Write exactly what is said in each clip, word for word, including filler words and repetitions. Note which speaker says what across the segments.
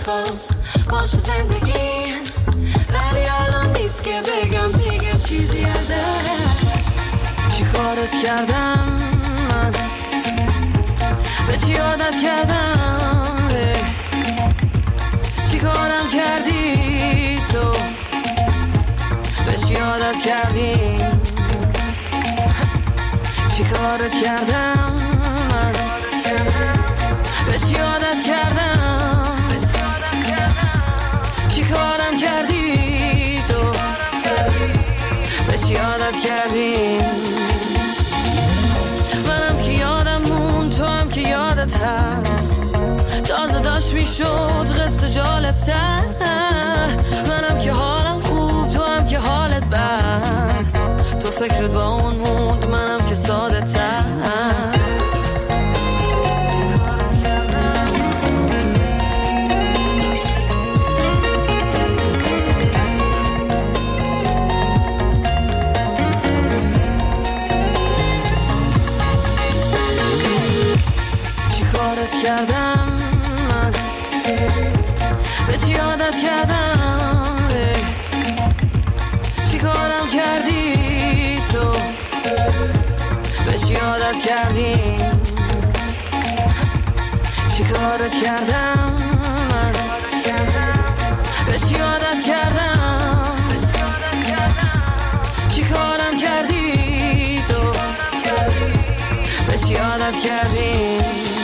Speaker 1: میخواست باشه زندگیم، ولی الان نیست که بگم دیگه چیزی ازش. چی کارت کردم من، به چی عادت کردم، چی کارم کردی تو، به چی عادت کردیم، چی کارت کردم من، به چی عادت کردم، چی کارم کردی تو، به چی عادت کردیم. منم که یادم مون، تو هم که یادت هست، تازه داشت میشد قصه جالب تر. منم که حالم خوب، تو هم که حالت بد، تو فکرت با اون موند، منم که ساده تر. کردم من، به چی عادت کردم، چی کارم کردی تو، به چی عادت کردیم، چی کارت کردم من، به چی عادت کردم، چی کارم کردی تو، به چی عادت کردیم.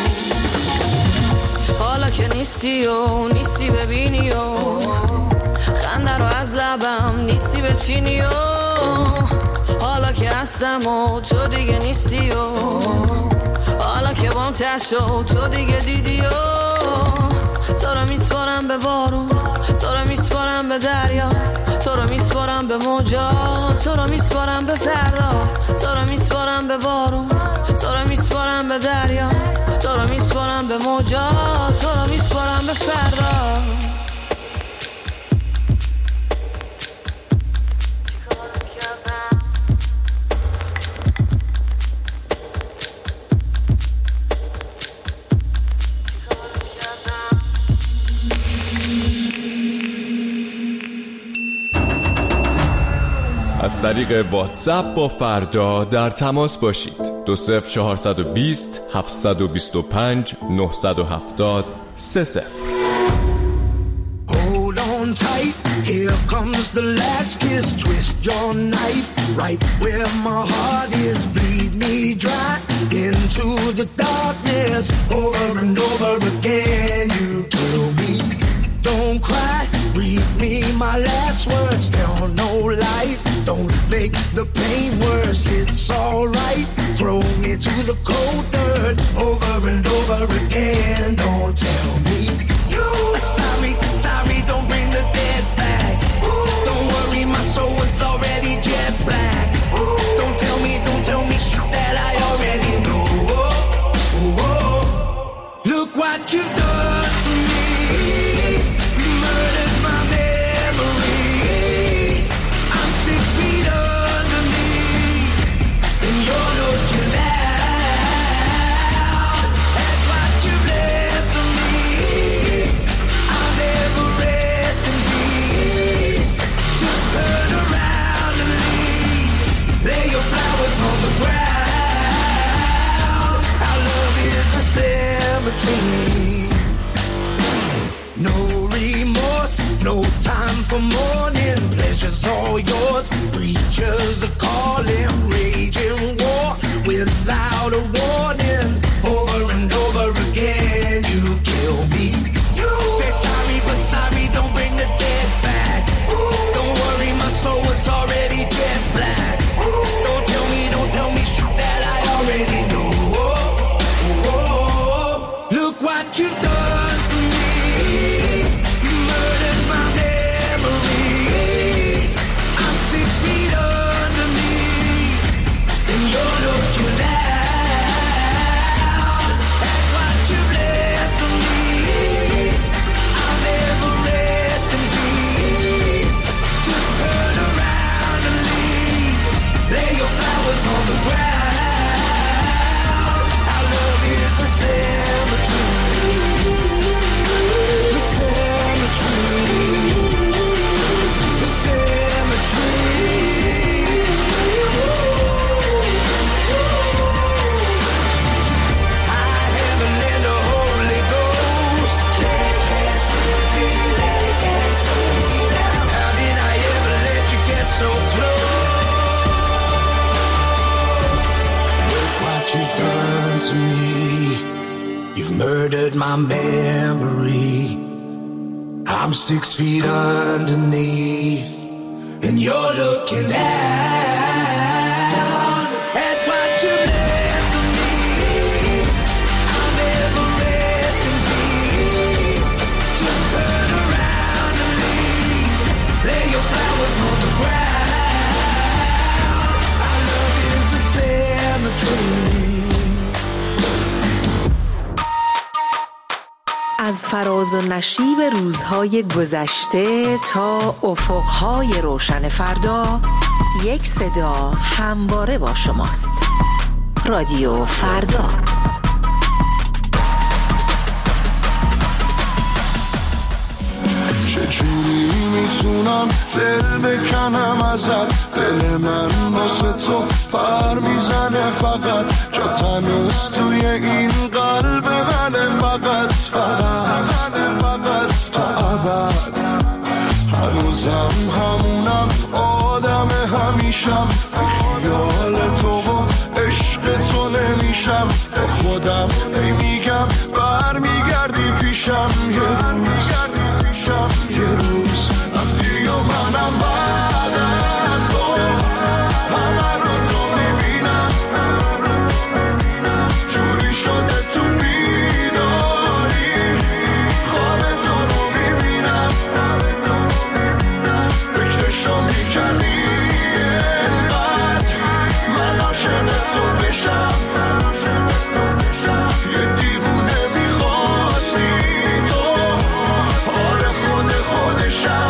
Speaker 1: حالا که نیستی و نیستی ببینی و خنده رو از لبم نیستی بچینی و حالا که هستم و تو دیگه نیستی و حالا که بام تشو تو دیگه دیدی و تو رو میسپارم به بارون، تو رو میسپارم به دریا، تو رو میسپارم به موجا، تو رو میسپارم به فردا، تو رو میسپارم به بارون، تو رو میسپارم به دریا، تو رو میسپارم به موجا، تو رو میسپارم به فردا.
Speaker 2: از طریق واتساپ با فردا در تماس باشید. دو صفر چهارصد و بیست هفتصد و بیست و پنج نهصد و هفتاد سه صفر.
Speaker 3: Hold on tight, here comes the last kiss. Twist your knife right where my heart is. Bleed me dry into the darkness. Over and over again you kill me. Don't cry, read me my last words. Tell no lies, don't make the pain worse. It's alright, throw me to the cold dirt. Over and over again, don't tell me you sorry, sorry, don't bring the dead back. Ooh. Don't worry, my soul was already jet black. Ooh. Don't tell me, don't tell me shit that I already know. Ooh, ooh. Look what you've done to me. You murdered my memory. I'm six feet underneath, and you're looking down at what you've left of me. I'll never rest in peace. Just turn around and leave. Lay your flowers on the ground. Our love is a cemetery. No remorse, no time for mourning. Pleasure's all yours. Preachers are calling, raging war without a warning. Over and over again, you kill me. You say sorry, but sorry, don't bring the dead back. Ooh. Don't worry, my soul was already jet black. Ooh. Don't tell me, don't tell me shit that I already know. Oh, oh, oh. Look what you've done to me. You murdered my memory. I'm six feet underneath, and you're looking down at what you've left of me. I'll never rest my memory. I'm six feet underneath, and you're looking down at what you left of me. I'll never rest in peace. Just turn around and leave. Lay your flowers on the ground. Our love is a cemetery.
Speaker 4: از فراز و نشیب روزهای گذشته تا افقهای روشن فردا، یک صدا همواره با شماست. رادیو فردا.
Speaker 5: چجوری میتونم دل بکنم ازت؟ دل من واسه تو پر میزنه فقط، جا تنوز توی این قلب منه فقط فقط فقط تا ابد. هنوزم همونم آدم همیشم، بی خیال تو و عشق تو نمیشم. با خودم نمیگم بر میگردی پیشم، یه روز یه روز رفتی و منم بعد از تو همه رو تو میبینم. جوری شده تو بیداری خواب تو رو میبینم. فکرشو میکنی اینقدر من عاشق تو بشم. یه دیوونه میخواستی تو، آره خود خودشم.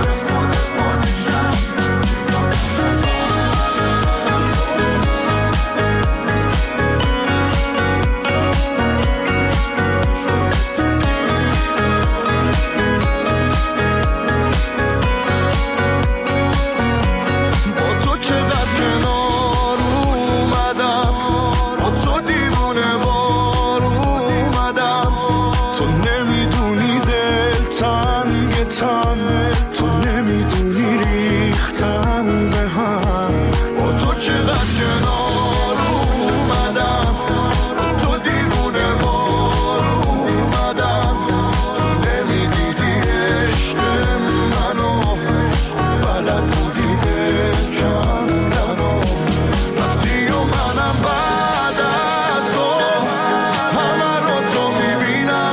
Speaker 5: با تو چقدر کنار اومدم، با تو دیوونه بار اومدم. تو نمیدونی دل تنگ تن، تو نمیدونی ریختن به هم. با تو چقدر کنار اومدم، با تو دیوونه بار اومدم. تو نمیدیدی عشق منو، بلد بودی دل کندنو. رفتی و منم بعد از تو همه رو تو میبینم.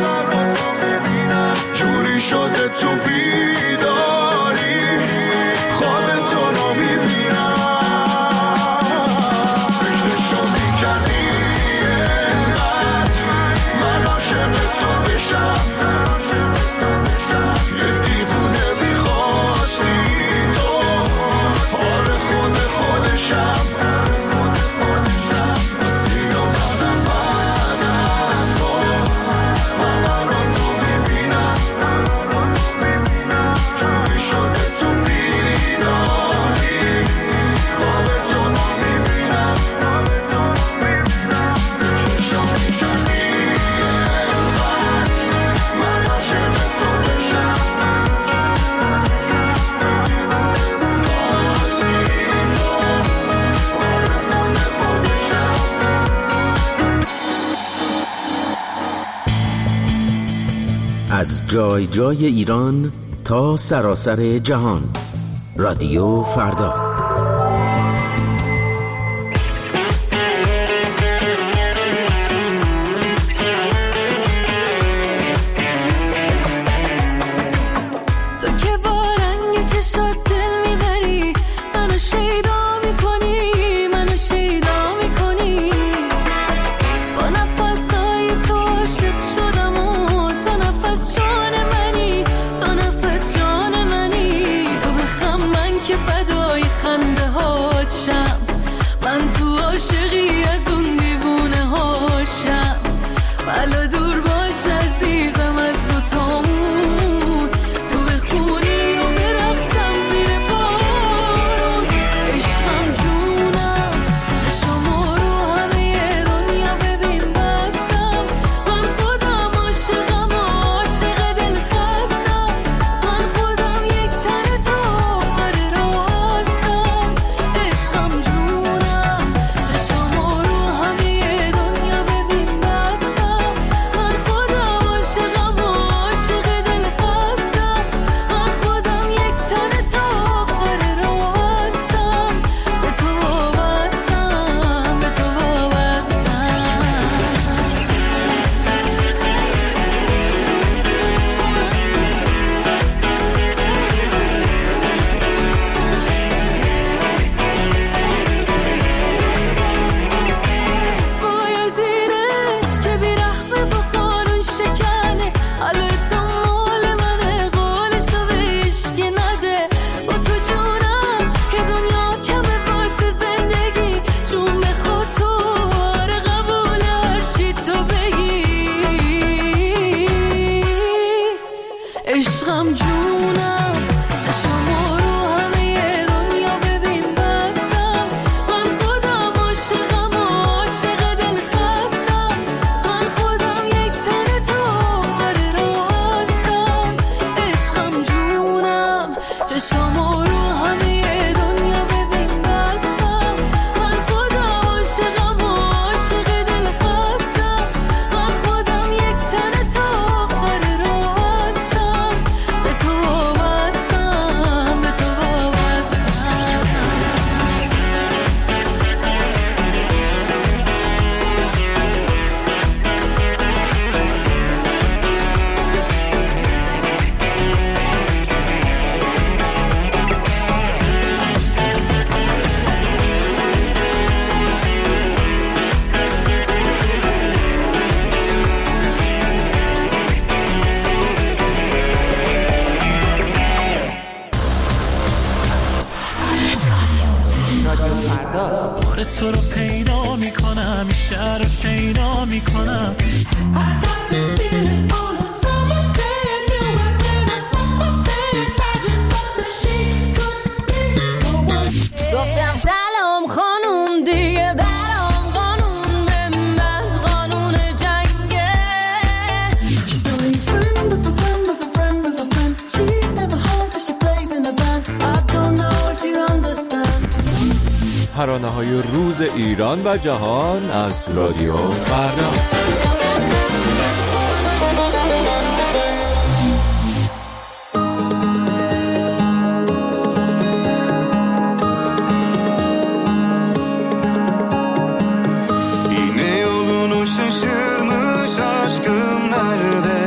Speaker 5: جوری شده تو بیداری خواب تو رو میبینم. فکرشو میکنی اینقدر من عاشق تو بشم. یه دیوونه میخواستی تو، آره خود خودشم. دیو منم بعد از تو همه رو تو میبینم. جوری شده تو بیداری خواب تو رو میبینم. فکرشو میکنی اینقدر من عاشق تو بشم.
Speaker 6: از جای جای ایران تا سراسر جهان، رادیو فردا.
Speaker 1: تو که با رنگ چشات دل میبری، منو شیدا میکنی، منو شیدا میکنی. با نفسای تو عاشق شدم و تو نفس جان منی، تو نفس جان منی. تو بخم من که فدای خم عشقم جونم چشم رو همه دنیا ببین بستم من خودم عاشقم و عاشق دل خستم من خودم یک تن تا آخر راه هستم عشقم جونم چشم رو همه دنیا ببین بستم من خودم عاشقم و عاشق دل خستم من خودم یک تن تا آخر راه هستم به تو وابستم به تو وابستم
Speaker 5: بار تو رو پیدا میکنم این شهر رو شیدا میکنم
Speaker 1: گفتم سلام خانوم دیگه برام قانون به من قانون جنگه
Speaker 7: She's only a friend of a friend of a friend of a friend. She's never home but she plays in a band. I don't know if you understand.
Speaker 2: ترانه‌های روز ایران و جهان از رادیو فردا.
Speaker 3: Yine yolunu şaşırmış aşkım nerede?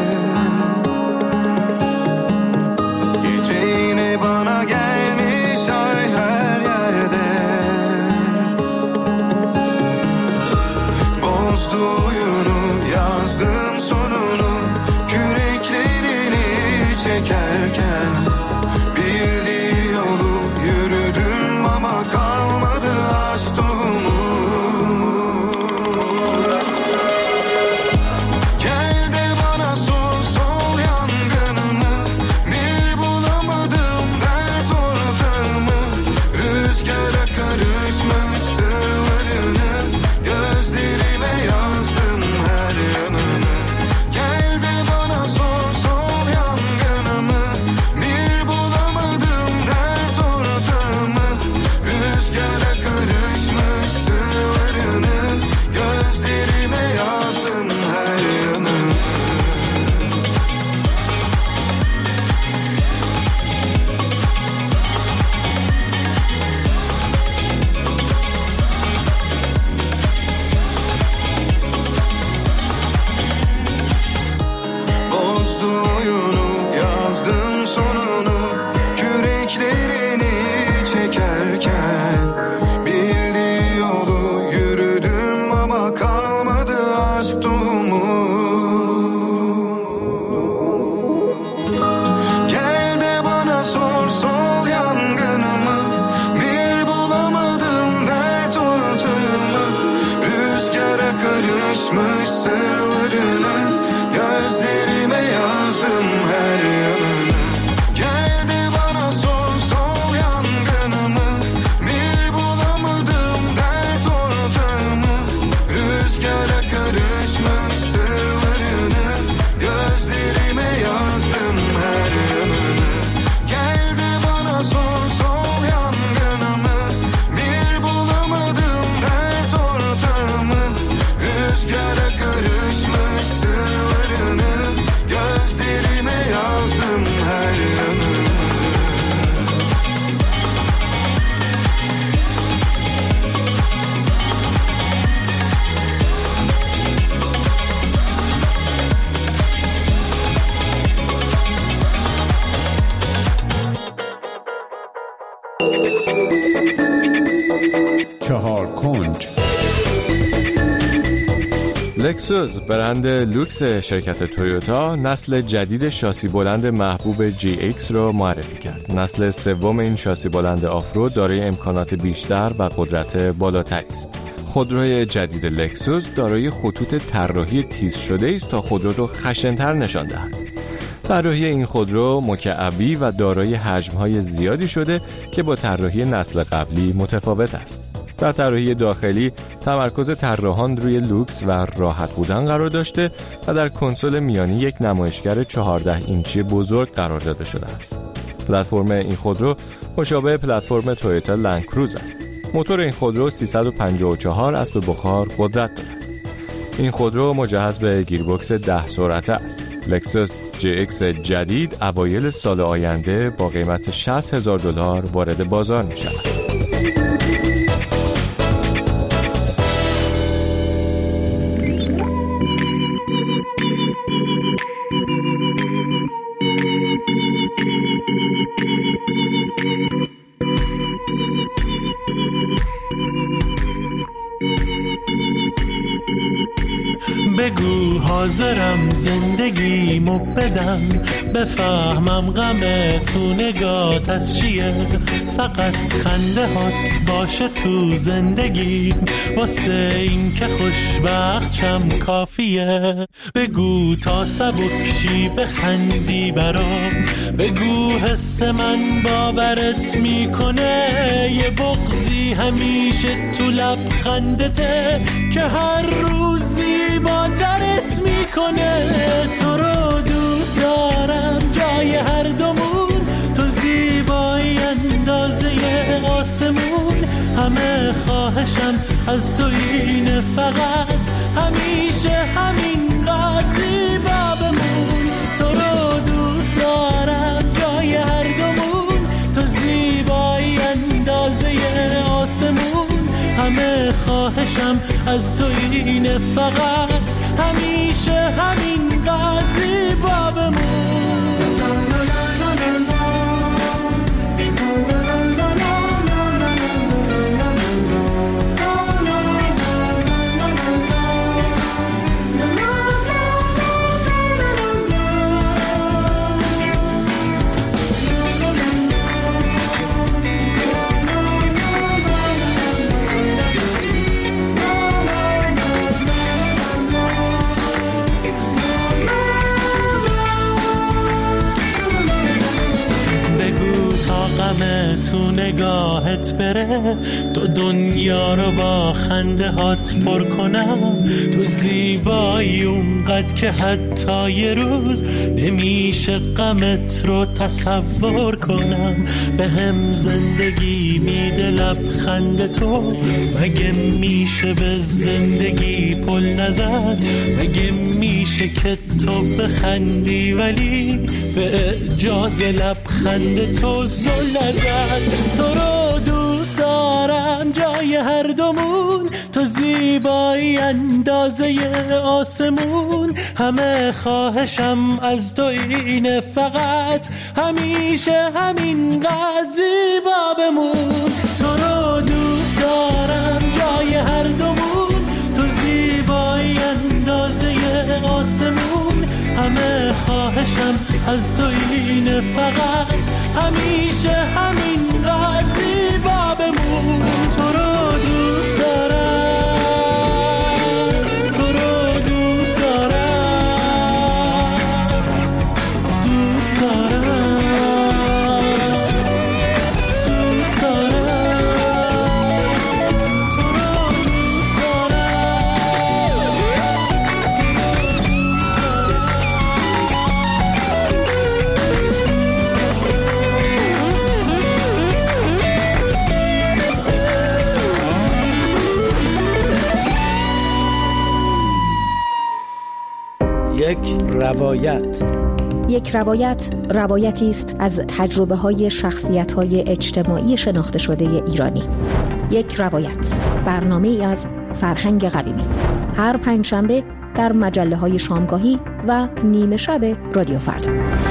Speaker 3: Gece yine bana gelmiş ay her yerde. Bozdu oyunu yazdım sonunu küreklerini çekerken bildiği yolu yürüdüm ama kalmadı aşk tohumu. Gel de bana sor sol yangınımı bir bulamadım dert ortağımı rüzgara karışmış sırlarını gözlerime yazdım her yanını. Gel de bana sor sol yangınımı bir bulamadım dert ortağımı rüzgara karışmış sırlarını gözlerime yazdım her yanını. Bozdu oyunu yazdım sonunu küreklerini çekerken bildiği yolu yürüdüm ama kalmadı aşk tohumu. Gel de bana sor sol yangınımı bir bulamadım dert ortağımı rüzgara karışmış sırlarını gözlerime yazdım her yanını. Gel de bana sor sol yangınımı bir bulamadım dert ortağımı rüzgara karışmış sırlarını gözlerime yazdım her yanını. Gel de bana sor sol yangınımı bir bulamadım dert ortağımı rüzgara karışmış sırlarını gözlerime yazdım her yanını.
Speaker 8: چهار کنج
Speaker 2: لکسوس برند لوکس شرکت تویوتا نسل جدید شاسی بلند محبوب جی ایکس را معرفی کرد. نسل سوم این شاسی بلند آفرود دارای امکانات بیشتر و قدرت بالاتری است. خودروی جدید لکسوس دارای خطوط طراحی تیز شده است تا خودرو را خشن‌تر نشان دهد. طراحی این خودرو مکعبی و دارای حجم‌های زیادی شده که با طراحی نسل قبلی متفاوت است. در طراحی داخلی تمرکز طراحان روی لوکس و راحت بودن قرار داشته و در کنسول میانی یک نمایشگر چهارده اینچی بزرگ قرار داده شده است. پلتفرم این خودرو مشابه پلتفرم تویوتا لند کروز است. موتور این خودرو سیصد و پنجاه و چهار اسب بخار قدرت دارد. این خودرو مجهز به گیربکس ده سرعته است. لکسوس جی ایکس جدید اوایل سال آینده با قیمت شصت هزار دلار وارد بازار می شود.
Speaker 8: بگو حاضرم زندگیمو بدم، بفهمم غم تو نگات از چیه، فقط خنده هات باشه تو زندگی، واسه این که خوشبخت چم کافیه. بگو تا سبکشی بخندی برام، بگو حس من باورت میکنه، یه بغضی همیشه تو لبخندته که هر روزی با درت میکنه. تو رو دوست دارم جای هر دومون، تو زیبایی اندازه آسمون، همه خواهشم از تو اینه فقط همیشه همین قد زیبا بمون. تو رو دوست دارم جای هر دومون، تو زیبایی اندازه آسمون، همه خواهشم از تو اینه فقط همیشه همین قد زیبا بمون. تو نگاهت بره، تو دنیا رو با خنده هات پر کنم، تو زیبایی اونقدر که حتی یه روز نمیشه غمت رو تصور کنم. به هم زندگی میده لبخند تو، مگه میشه به زندگی پل نزد، مگه میشه که تو بخندی ولی به اجاز لبخند تو زل نزد. تو رو دوست دارم جای هر دومون، تو زیبایی اندازه آسمون، همه خواهشم از تو اینه فقط همیشه همین قد زیبا بمون. تو رو دوست دارم جای هر دومون، تو زیبایی اندازه آسمون، همه خواهشم از تو اینه فقط همیشه همین قد زیبا بمون. تو رو دوست دارم، تو رو دوست دارم، دوست دارم، دوست دارم، تو رو دوست دارم.
Speaker 9: یک روایت.
Speaker 10: یک روایت روایتی است از تجربه های شخصیت های اجتماعی شناخته شده ایرانی. یک روایت، برنامه ای از فرهنگ قویمی، هر پنجشنبه در مجله های شامگاهی و نیمه شب رادیو فردا.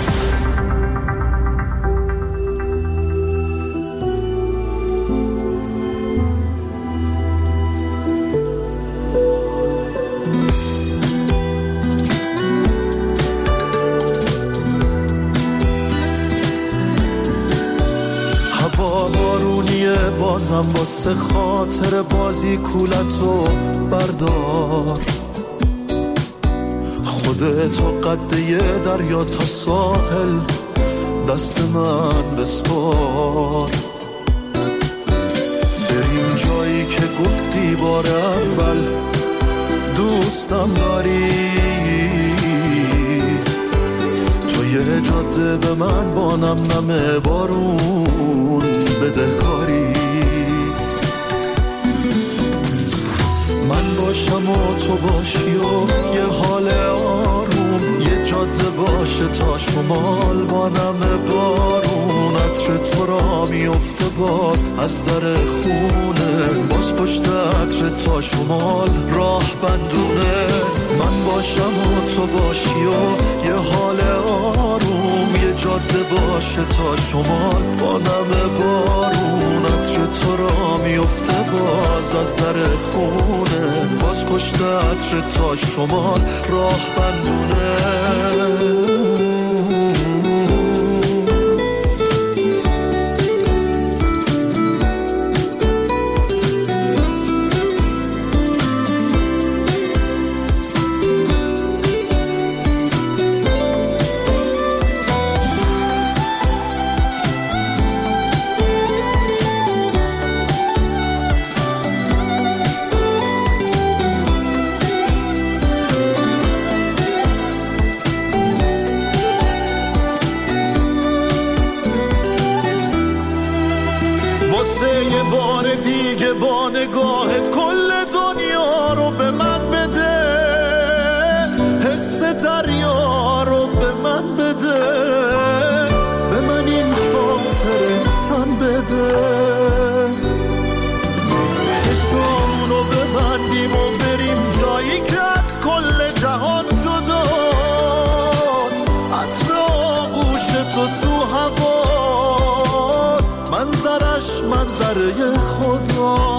Speaker 11: بازم واسه خاطر بازی کولتو بردار، خودت و قده دریا تا ساحل دست من بسپار. بریم جایی که گفتی بار اول دوستم داری، توی جاده به من با نم نم بارون بدهکاری. من باشم و تو باشی و یه حال آروم، یه جاده باشه تا شمال با نم بارون. عطر تو را میفته باز از در خونه، باز پشت عطر تا شمال راه بندونه. من باشم و تو باشی و یه حال آروم، یه جاده باشه تا شمال با نم بارون. عطر تو را میفته باز از در خونه، باز پشت عطر تا شمال راه بندونه. با نگاهت کل دنیا رو به من بده، حس دریا رو به من بده، به من این خاطر تن بده. چشم رو ببندیم و بریم جایی که از کل جهان جداست. عطر آغوش تو تو هواست، منظرش منظره خداست.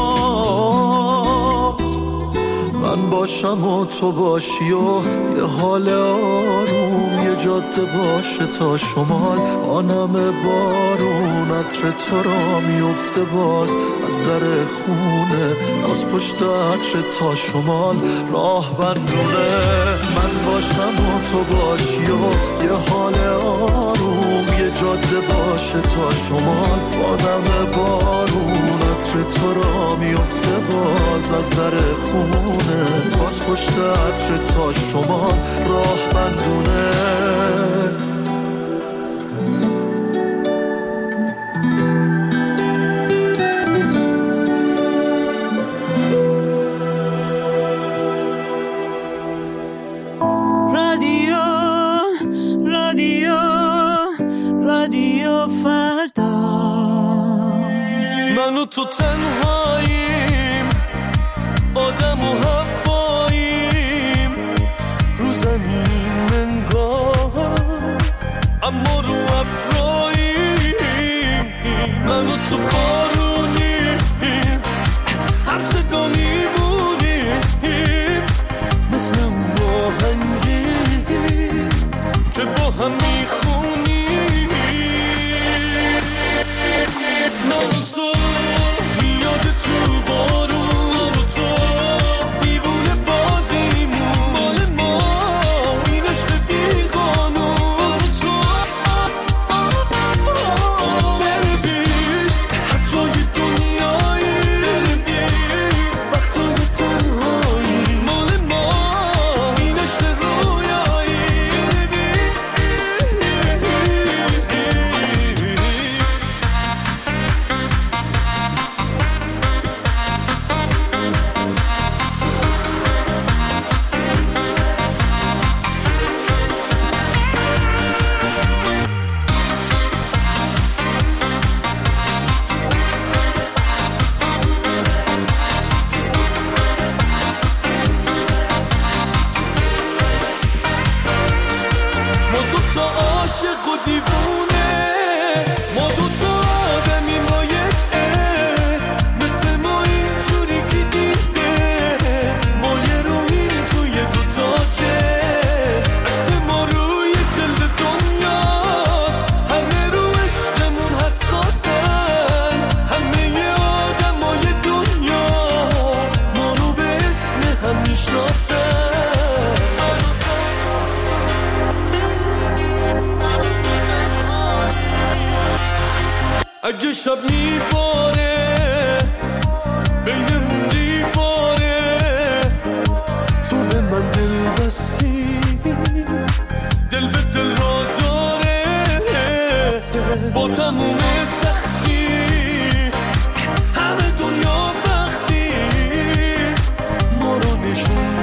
Speaker 11: من باشم و تو باشی و یه حال آروم، یه جاده باشه تا شمال با نم بارون. عطر تو را میفته باز از در خونه، از پشت عطر تا شمال راه بندونه. من باشم و تو باشی و یه حال آروم، یه جاده باشه تا شمال با نم بارون. عطر تو را میفته باز از در خونه، باز پشت عطر تا شمال راه بندونه.
Speaker 1: رادیو رادیو رادیو فردا، من و تو تنهاییم، آدم و هواییم، رو زمینیم انگار اما رو ابراییم. من و تو بارونیم، هر صدا میمونیم، مثل اون راهنگی که با هم میخونیم. من و تو میاد تو بارون، من و تو دیوونه بازیمون، مال ما این عشق بیقانون. من و تو بنویس هر جای دنیایی، بنویس وقتای تنهایی، مال ما این عشق رویایی. ما دو تا عاشق و دیوونه، ما دو تا آدمی ما یک اسم، مثل ما اینجوری که دیده، ما یه روحیم توی دو تا جسم. عکس ما روی جلد دنیاست، همه رو عشقمون حساسن، همه آدمای دنیا ما رو به اسم هم میشناسن.
Speaker 5: اگه شب میباره بینمون دیواره، تو به من دل بستی، دل به دل را داره، با تموم سختی همه دنیا وقتی ما رو نشون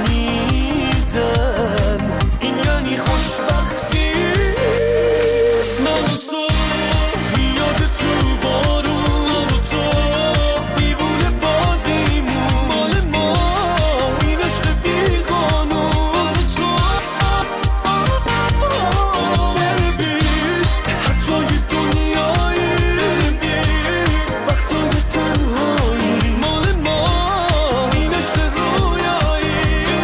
Speaker 5: میدن، این یعنی خوشبختی. من و تو یاد تو بارون، من و تو دیوونه بازیمون، مال ما این عشق بیقانون. من و تو بنویس هر جای دنیایی، بنویس وقتای تنهایی، مال ما این عشق رویایی.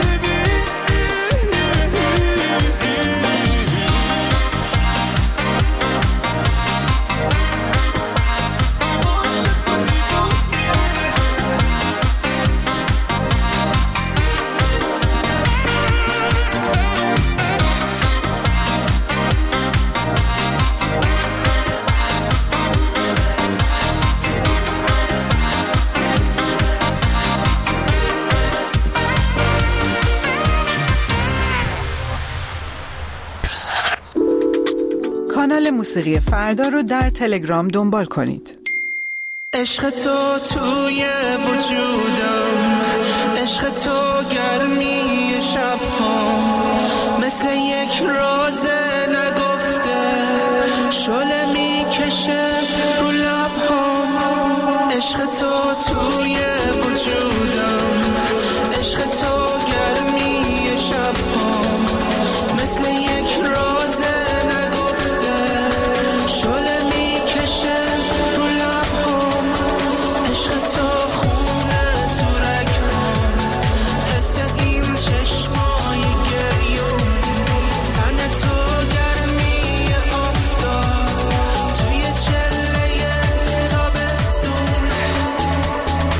Speaker 12: کانال موسیقی فردا رو در تلگرام دنبال کنید.
Speaker 5: عشق تو توی وجودم، عشق تو گرمی شب ها، مثل یک راز نگفته شله میکشه رو لب ها. عشق تو توی وجودم، عشق تو گرمی شب ها، مثل یک راز نگفته شله میکشه رو لب ها. عشق تو خونه تو رگم، حس این چشمای گریون، تن تو گرمی آفتاب توی چله تابستون.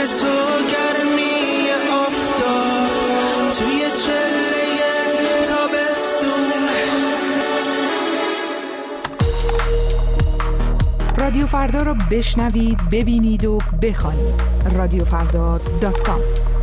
Speaker 5: تو گرمی آفتاب توی چله تابستون.
Speaker 12: رادیو فردا رو بشنوید، ببینید و بخوانید. رادیو فردا دات کام.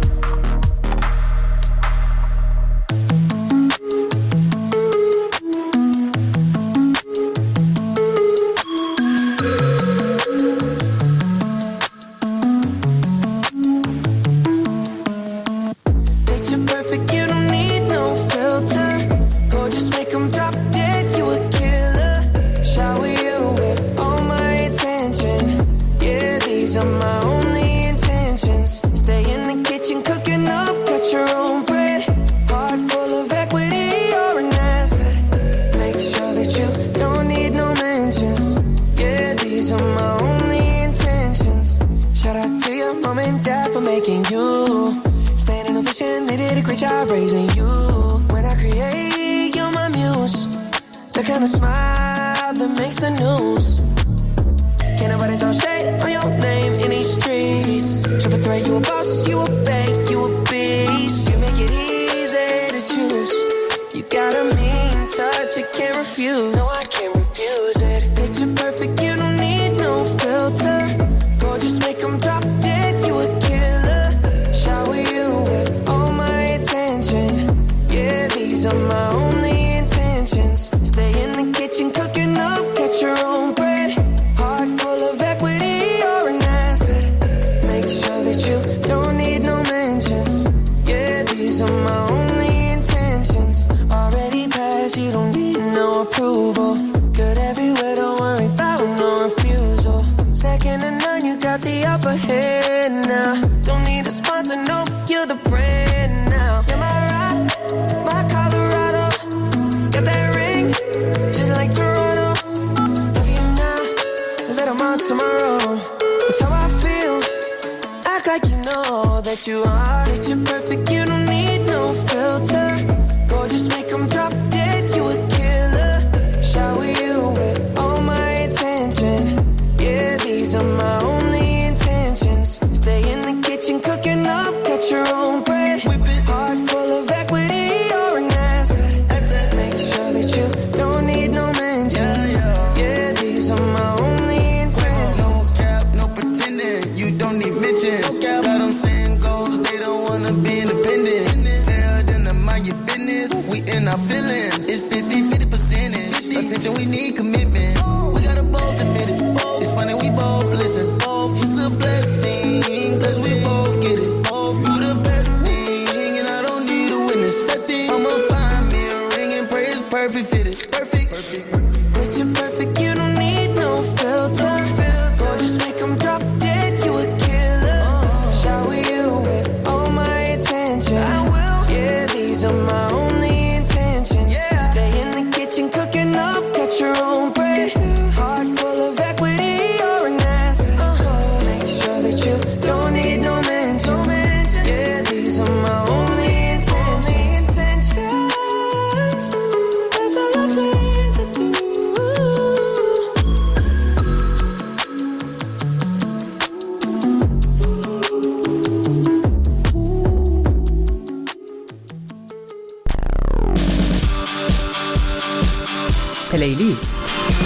Speaker 12: پلیلیست.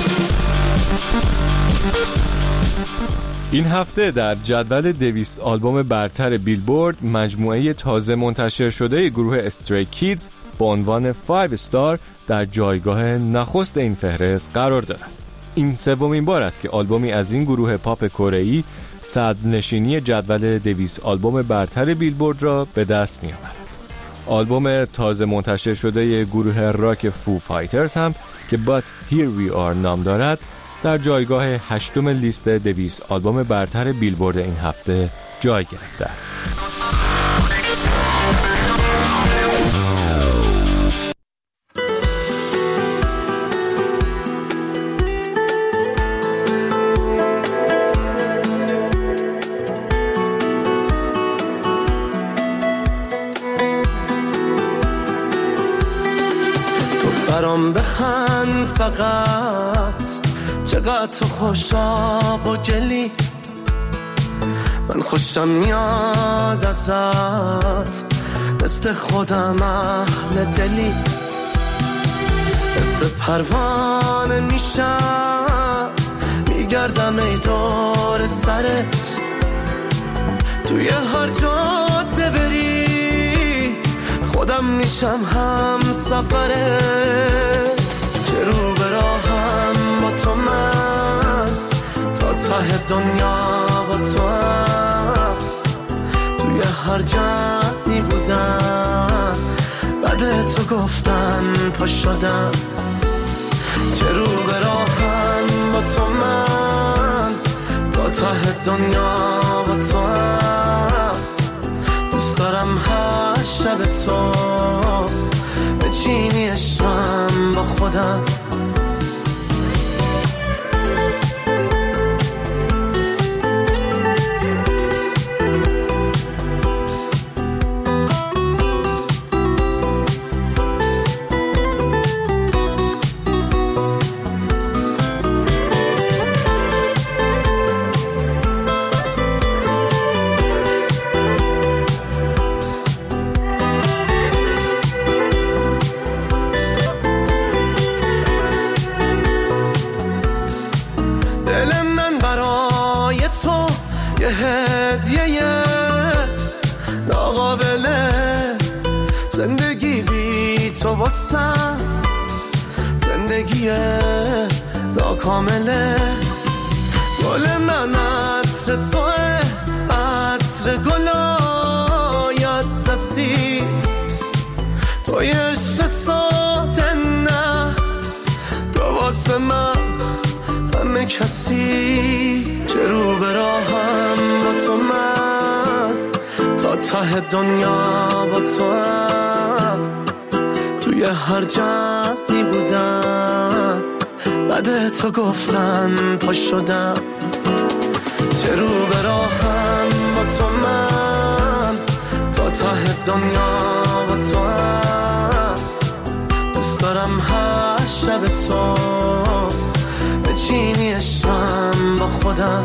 Speaker 2: این هفته در جدول دویست آلبوم برتر بیلبورد مجموعه تازه منتشر شده گروه استری کیدز با عنوان پنج استار در جایگاه نخست این فهرست قرار دارد. این سومین بار است که آلبومی از این گروه پاپ کره‌ای صدرنشینی جدول دویست آلبوم برتر بیلبورد را به دست می‌آورد. آلبوم تازه منتشر شده گروه راک فو فایترز هم که But Here We Are نام دارد در جایگاه هشتم لیست دویست آلبوم برتر بیلبورد این هفته جای گرفته است.
Speaker 5: برام بخند فقط، چقدر تو خوشاب و گلی،
Speaker 11: من خوشم میاد ازت، مثل خودم اهل دلی، مثل پروانه میشم میگردم ای دور سرت، توی هر جاده بری خودم میشم هم سفرت. چه رو به راهم با تو من، تا ته دنیا با تو هم، توی هر جمعی بودم بعد تو گفتن پا شدم. چه رو به راهم با تو من، تا ته دنیا با تو هم، دوست دارم هر شب تو بچینی عشقم با خودم. زندگی بی تو واسم زندگی ناکامله. گل من عطر توه، عطر گلای از دستی، توی عشق ساده نه، تو واسه من همه کسی. چه رو به راهم با تو من، تا ته دنیا با تو هم، توی هر جمعی بودم بعد تو گفتن پا شدم. چه رو به راهم با تو من، تا ته دنیا با تو هم، دوست دارم هر شب تو بچینی عشقم با خودم.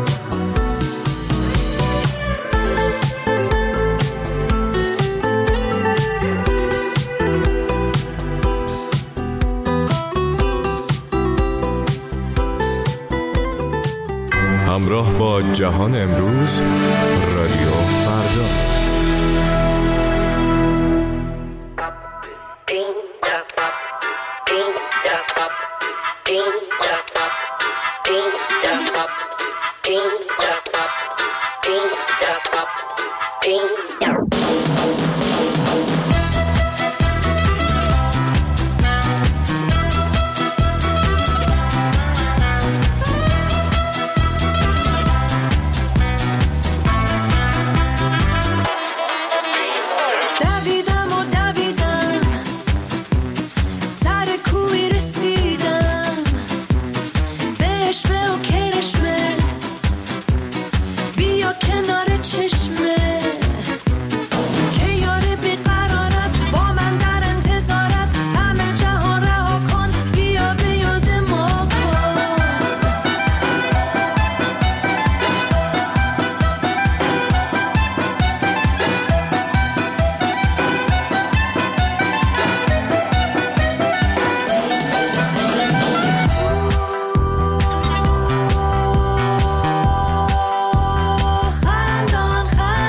Speaker 2: همراه با جهان امروز، رادیو فردا.
Speaker 7: خندان خندان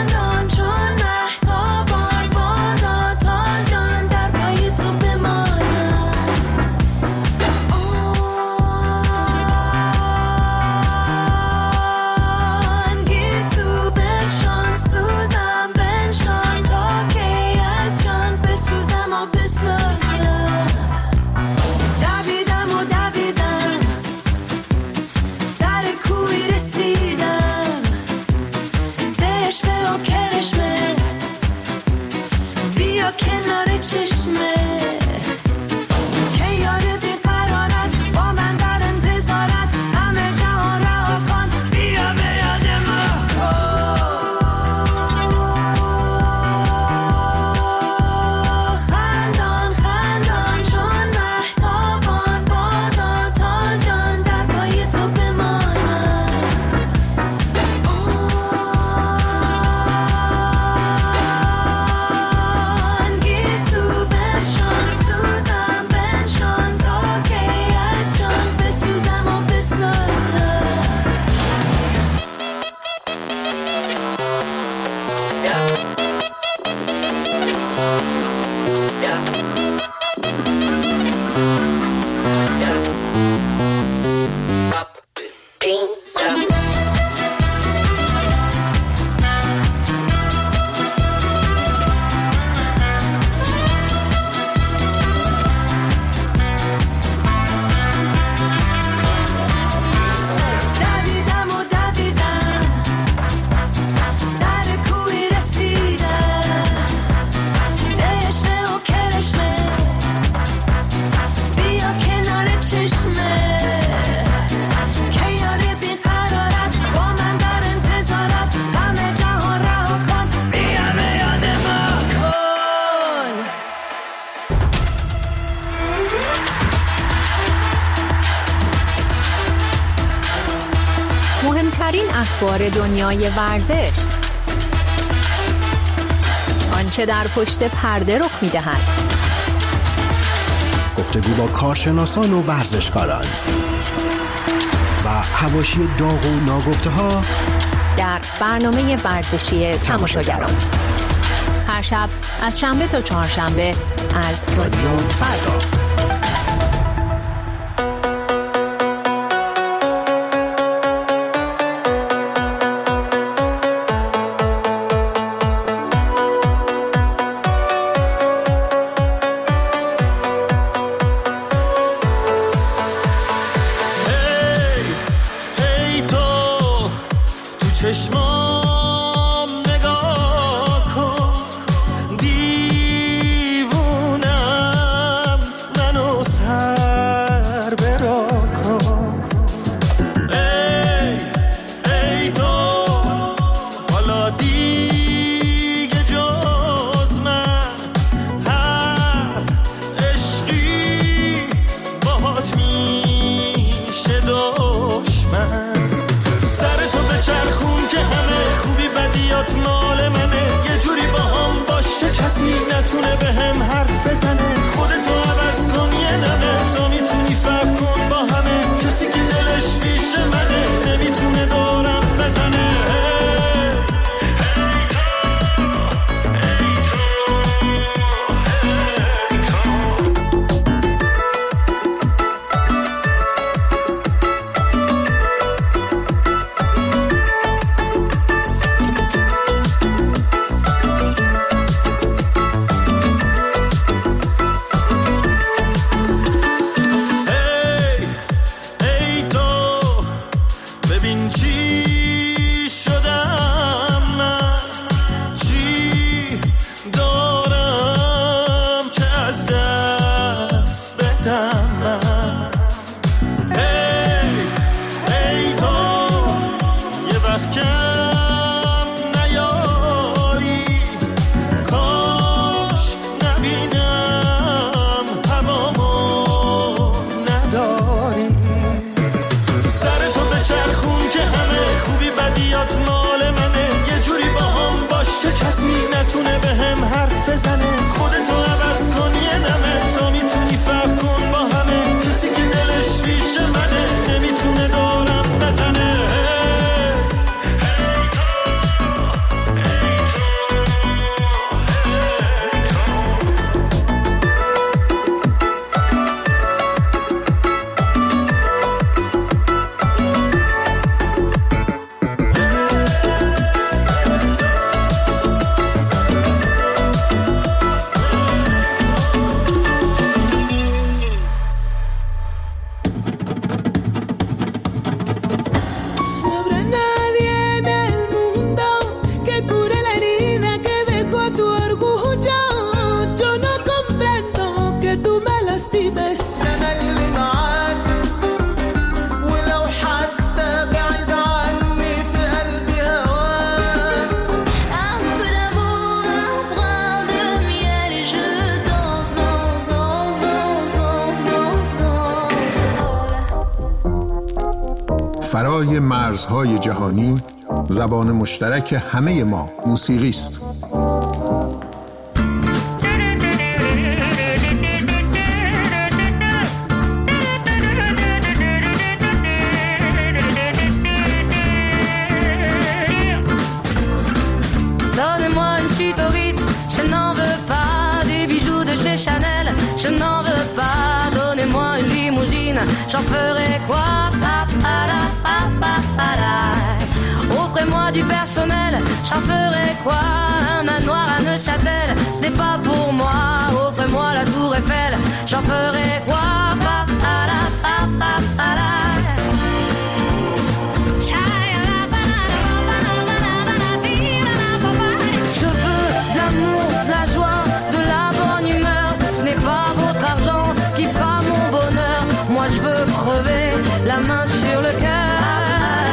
Speaker 10: مهمترین اخبار دنیای ورزش، آنچه در پشت پرده رخ می‌دهد،
Speaker 13: گفتگو با کارشناسان و ورزشکاران و حواشی داغ و ناگفته‌ها
Speaker 10: در برنامه ورزشی تماشاگران، هر شب از شنبه تا چهارشنبه از رادیو فردا.
Speaker 5: چشمام نگاه کن، دیوونم منو سر برا کن. ای ای تو حالا دیگه جز من هر عشقی باهات میشه دشمن. سر تو به چرخون که همه خوبی بدیات مال منه، یه جوری با هم باش که کسی نتونه به هم حرف بزنه. خودتو عوض کن یه دمه تا میتونی فرق کن با همه. کسی که دلش پیش منه نمیتونه دورم بزنه. نتونه به هم حرف بزنه. خودتو عوض کن یه دمه تا میتونی فرق کن با همه. کسی که دلش پیش منه نمیتونه دورم بزنه.
Speaker 13: فرای مرزهای جهانی، زبان مشترک همه ما موسیقی است.
Speaker 1: Donnez-moi une suite au Ritz, je n'en veux pas des bijoux de chez Chanel, je n'en veux pas. Donnez-moi une limousine, j'en ferai quoi? Pa, pa, la, pa, pa. du personnel, j'en ferai quoi? Un manoir à Neuchâtel, ce n'est pas pour moi. Offrez-moi la tour Eiffel, j'en ferai quoi? Pa, pa, la, pa, pa, pa, la. Je veux de l'amour, de la joie, de la bonne humeur. Ce n'est pas votre argent qui fera mon bonheur. Moi je veux crever la main sur le cœur.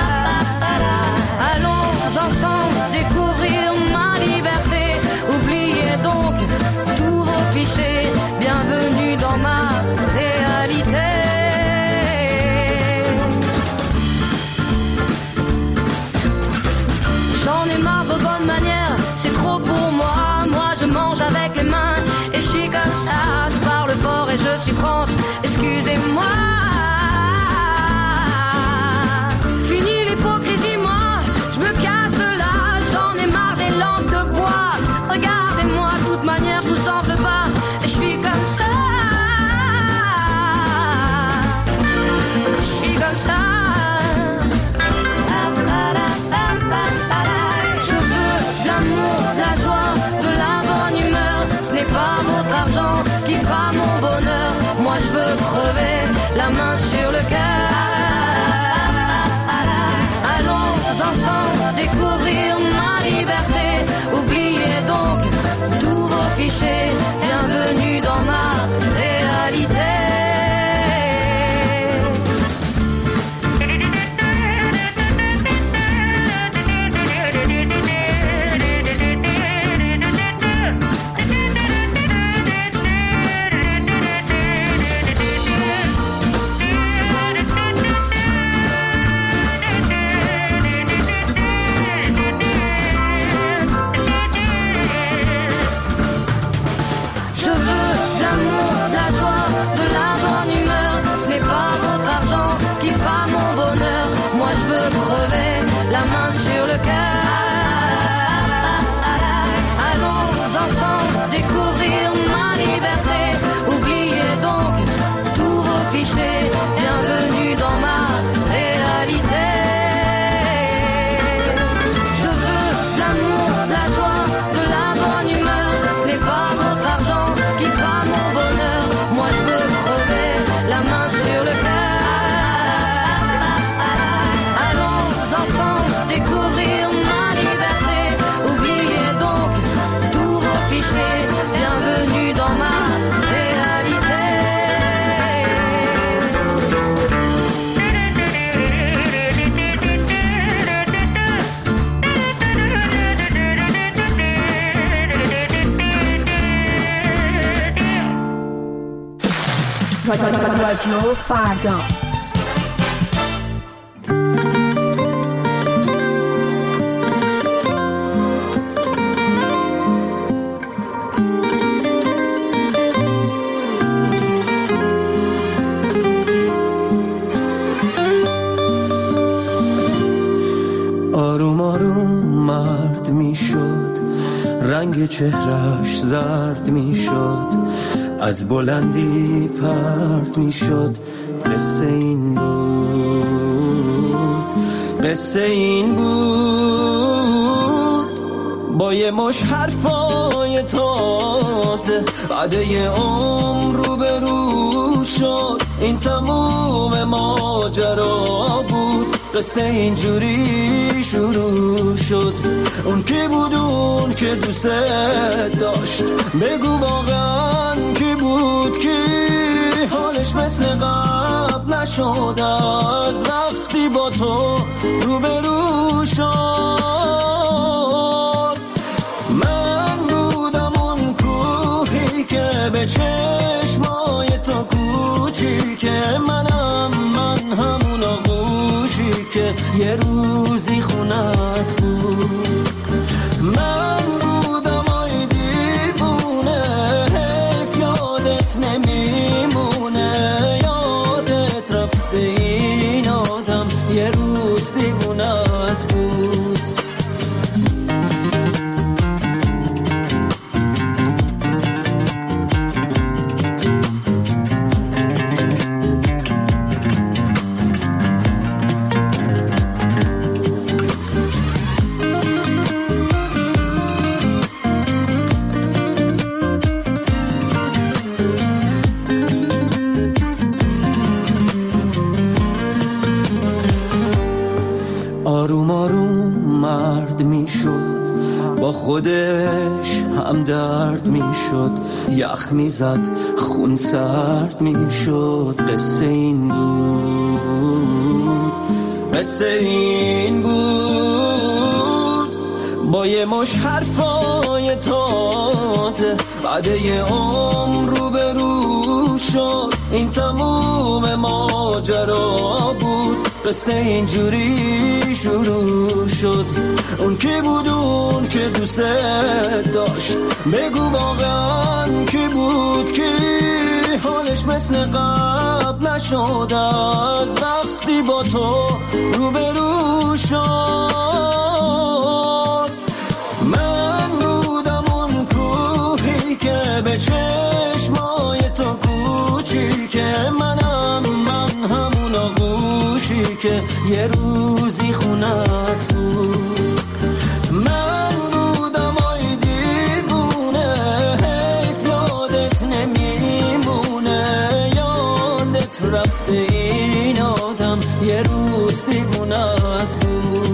Speaker 1: Allons ensemble découvrir ma liberté. Oubliez donc tous vos clichés. Bienvenue dans ma réalité. J'en ai marre de bonnes manières, c'est trop pour moi. Moi je mange avec les mains et je suis comme ça. Je parle fort et je suis France, excusez-moi. Fini l'hypocrisie, moi je me casse de là. J'en ai marre des lampes de bois. Regardez-moi, de toute manière je vous en veux pas. Et je suis comme ça. Je suis comme ça. De la joie, de la bonne humeur, ce n'est pas votre argent qui fera mon bonheur. Moi je veux crever la main sur le cœur. Allons ensemble découvrir ma liberté. Oubliez donc tous vos clichés. Bienvenue dans ma réalité. La main sur le cœur. Allons ensemble découvrir ma liberté. Oubliez donc tous vos clichés. Bienvenue dans ma réalité. Je veux de l'amour, de la joie, de la bonne humeur. Ce n'est pas votre argent qui fera mon bonheur. Moi je veux crever la main sur le cœur. Découvrir ma liberté. Oubliez donc tous vos clichés. Bienvenue dans ma réalité.
Speaker 4: رادیو فردا.
Speaker 5: آروم آروم مرد می شد، رنگ چهرش زرد می شد، از بلندی پرد می شد. قصه این بود، قصه این بود، با یه مش حرفای تازه بعد یه عمر رو به رو شد. این تموم ماجرا بود، قصه اینجوری شروع شد. اون کی بود اون که دوست داشت؟ بگو واقعا کی بود کی؟ حالش مثل قبل نشد از وقتی با تو روبرو شد. من بودم اون کوهی که به چشمای تو کوچیکه، منم من همون آغوشی که یه روزی خونت بود. من بودم آی دیوونه، حیف یادت نمیمونه، یادت رفته این آدم یه روز دیوونت بود. آروم آروم مرد میشد، با خودش هم درد میشد، یخ میزد خون سرد میشد. قصه این بود، قصه این بود، با یه مش حرفای تازه بعد یه عمر رو به رو شد. این تموم ماجرا بود، قصه اینجوری شروع شد. اون کی بود اون که دوست داشت؟ بگو واقعا کی بود کی؟ حالش مثل قبل نشد از وقتی با تو روبرو شد. من بودم اون کوهی که به چشمای تو کوچیکه، منم من همون آغوشی که یه روزی خونت بود. من بودم آی دیوونه، حیف یادت نمیمونه، یادت رفته این آدم یه روز دیوونت بود.